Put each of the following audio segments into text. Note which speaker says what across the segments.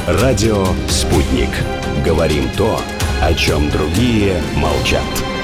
Speaker 1: Радио «Спутник». Говорим то, о чем другие молчат.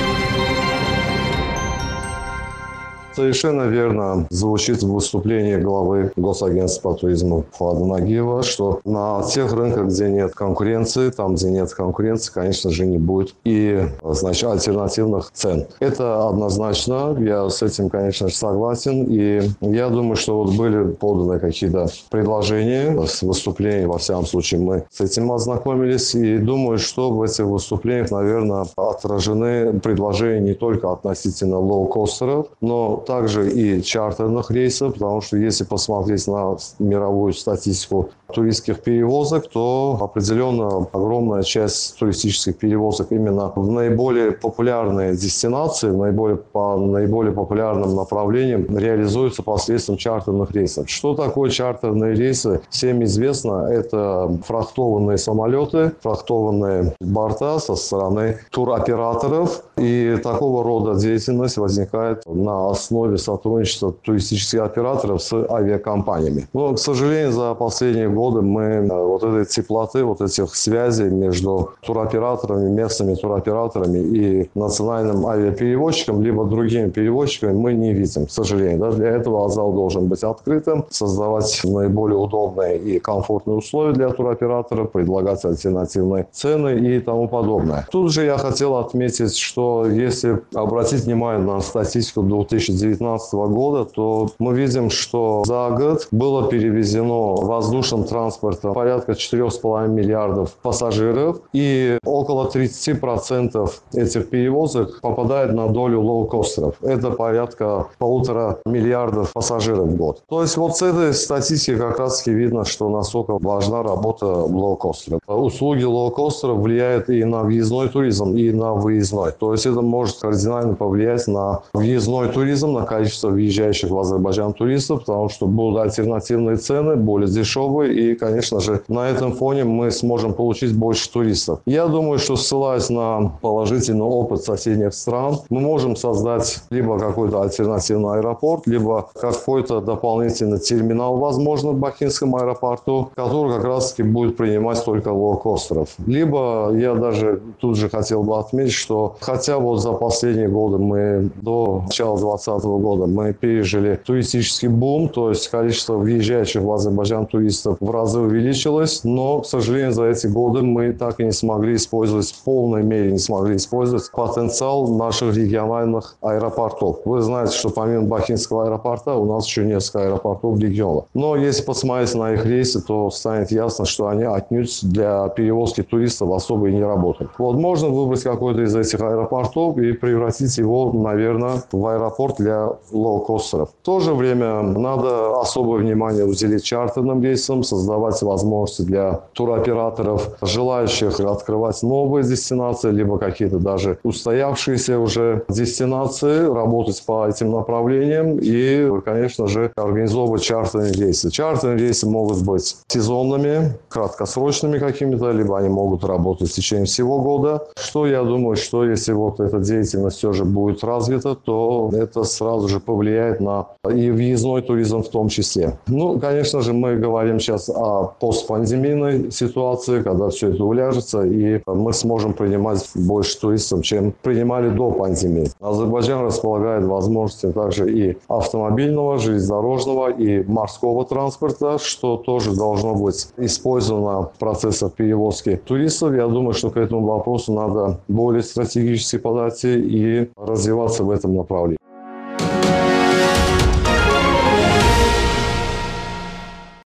Speaker 2: Совершенно верно звучит в выступлении главы Госагентства по туризму Фуада Нагиева, что на тех рынках, где нет конкуренции, там, где нет конкуренции, конечно же, не будет и, значит, альтернативных цен. Это однозначно, я с этим, конечно же, согласен. И я думаю, что вот были поданы какие-то предложения с выступлений, во всяком случае, мы с этим ознакомились. И думаю, что в этих выступлениях, наверное, отражены предложения не только относительно лоукостеров, но также и чартерных рейсов, потому что если посмотреть на мировую статистику туристских перевозок, то определенно огромная часть туристических перевозок именно в наиболее популярные дестинации, по наиболее популярным направлениям реализуется посредством чартерных рейсов. Что такое чартерные рейсы? Всем известно, это фрахтованные самолеты, фрахтованные борта со стороны туроператоров. И такого рода деятельность возникает на основе сотрудничества туристических операторов с авиакомпаниями. Но, к сожалению, за последние годы мы вот этой теплоты, вот этих связей между туроператорами, местными туроператорами и национальным авиаперевозчиком, либо другими перевозчиками мы не видим, к сожалению. Да? Для этого АЗАЛ должен быть открытым, создавать наиболее удобные и комфортные условия для туроператора, предлагать альтернативные цены и тому подобное. Тут же я хотел отметить, что если обратить внимание на статистику 2019 года, то мы видим, что за год было перевезено воздушным транспортом порядка 4,5 миллиардов пассажиров, и около 30% этих перевозок попадает на долю лоукостеров. Это порядка 1,5 миллиардов пассажиров в год. То есть вот с этой статистики как раз-таки видно, что насколько важна работа лоукостеров. Услуги лоукостеров влияют и на въездной туризм, и на выездной. То есть это может кардинально повлиять на въездной туризм, на количество въезжающих в Азербайджан туристов, потому что будут альтернативные цены, более дешевые, и, конечно же, на этом фоне мы сможем получить больше туристов. Я думаю, что, ссылаясь на положительный опыт соседних стран, мы можем создать либо какой-то альтернативный аэропорт, либо какой-то дополнительный терминал, возможно, в Бакинском аэропорту, который как раз-таки будет принимать только лоукостеров. Либо я даже тут же хотел бы отметить, что хотя вот за последние годы до начала 2020 года мы пережили туристический бум, то есть количество въезжающих в Азербайджан туристов в разы увеличилось, но, к сожалению, за эти годы мы так и не смогли использовать, в полной мере потенциал наших региональных аэропортов. Вы знаете, что помимо Бакинского аэропорта у нас еще несколько аэропортов в регионах. Но если посмотреть на их рейсы, то станет ясно, что они отнюдь для перевозки туристов особо и не работают. Вот можно выбрать какой-то из этих аэропортов и превратить его, наверное, в аэропорт для лоукостеров. В то же время надо особое внимание уделить чартерным рейсам, создавать возможности для туроператоров, желающих открывать новые дестинации, либо какие-то даже устоявшиеся уже дестинации, работать по этим направлениям и, конечно же, организовывать чартерные рейсы. Чартерные рейсы могут быть сезонными, краткосрочными какими-то, либо они могут работать в течение всего года. Что я думаю, что если вот эта деятельность все же будет развита, то это сразу же повлияет на и въездной туризм в том числе. Ну, конечно же, мы говорим сейчас о постпандемийной ситуации, когда все это уляжется, и мы сможем принимать больше туристов, чем принимали до пандемии. Азербайджан располагает возможностями также и автомобильного, железнодорожного, и морского транспорта, что тоже должно быть использовано в процессах перевозки туристов. Я думаю, что к этому вопросу надо более стратегически подойти и развиваться в этом направлении.